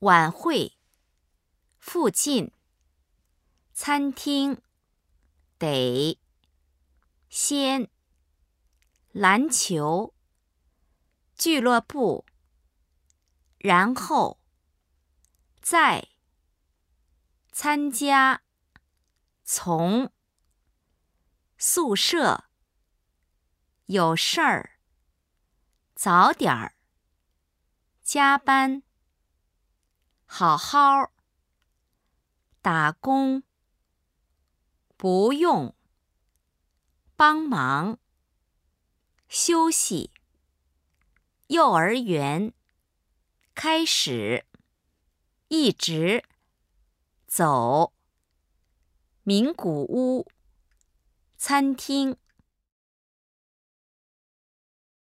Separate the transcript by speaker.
Speaker 1: 晚会，附近，餐厅，得，先，篮球，俱乐部，然后，在，参加，从，宿舍，有事儿，早点儿，加班，好好，打工，不用，帮忙，休息，幼儿园，开始，一直，走，名古屋，餐厅。